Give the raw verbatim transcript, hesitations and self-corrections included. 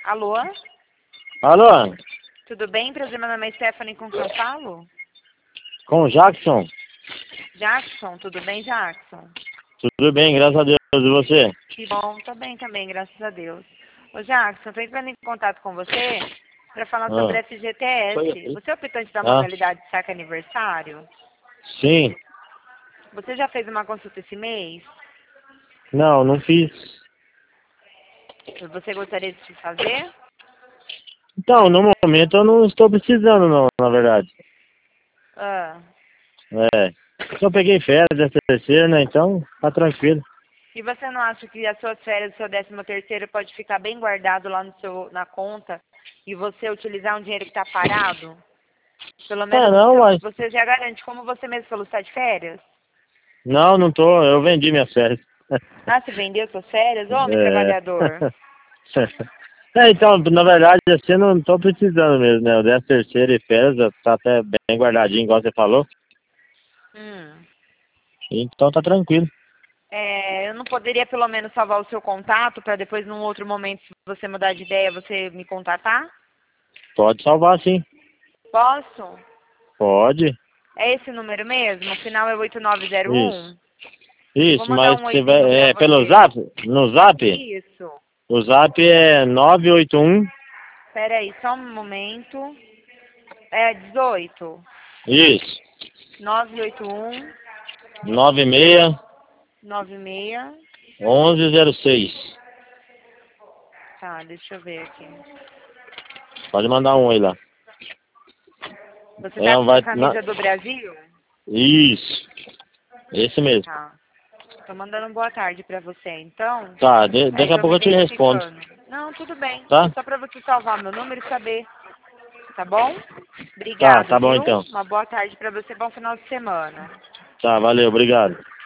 Alô? Alô? Tudo bem? Prazer, meu nome é Stephanie, com quem eu falo? Com o Jackson? Jackson, tudo bem, Jackson? Tudo bem, graças a Deus. E você? Que bom, tô bem também, graças a Deus. Ô, Jackson, tô entrando em contato com você para falar sobre Ah. F G T S. Você é optante da Ah, modalidade saque aniversário? sim. Você já fez uma consulta esse mês? Não, não fiz. Você gostaria de se fazer? Então, no momento eu não estou precisando não, na verdade. Ah. É. Só peguei férias dessa terceira, né? Então, tá tranquilo. E você não acha que as suas férias do seu décimo terceiro pode ficar bem guardado lá no seu, na conta e você utilizar um dinheiro que está parado? Pelo É, menos o não, seu, mas... você já garante, como você mesmo falou, está de férias? Não, não tô. Eu vendi minhas férias. Ah, você vendeu suas férias? Homem É. trabalhador. É, então, na verdade, assim, eu não tô precisando mesmo, né? O décimo terceiro e férias tá até bem guardadinho, igual você falou. Hum. Então tá tranquilo. É, eu não poderia pelo menos salvar o seu contato para depois, num outro momento, se você mudar de ideia, você me contatar? Pode salvar, sim. Posso? Pode. É esse número mesmo? O final é oito nove zero Isso. um? Eu vou Isso, mandar mas um você vai, oizinho para é pelo você. zap? No zap? Isso. O zap é nove oito um. Espera aí, só um momento. É dezoito. Isso. nove oito um, nove seis nove seis. onze zero seis. Tá, deixa eu ver aqui. Pode mandar um aí lá. Você É, tá um com a vai na... camisa do Brasil? Isso. Esse mesmo. Tá. Tô mandando boa tarde pra você, então. Tá, de- Aí daqui a tô me pouco eu te respondo. identificando. Não, tudo bem. Tá? Só pra você salvar meu número e saber. Tá bom? Tá, Obrigado, tá bom viu? então. Uma boa tarde pra você. Bom final de semana. Tá, valeu, obrigado.